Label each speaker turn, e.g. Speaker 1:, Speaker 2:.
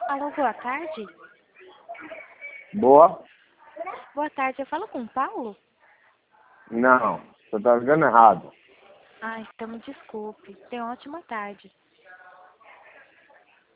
Speaker 1: Alô, boa tarde.
Speaker 2: Boa?
Speaker 1: Boa tarde, eu falo com o Paulo?
Speaker 2: Não, você tá ligando errado.
Speaker 1: Ai, então me desculpe. Tenha uma ótima tarde.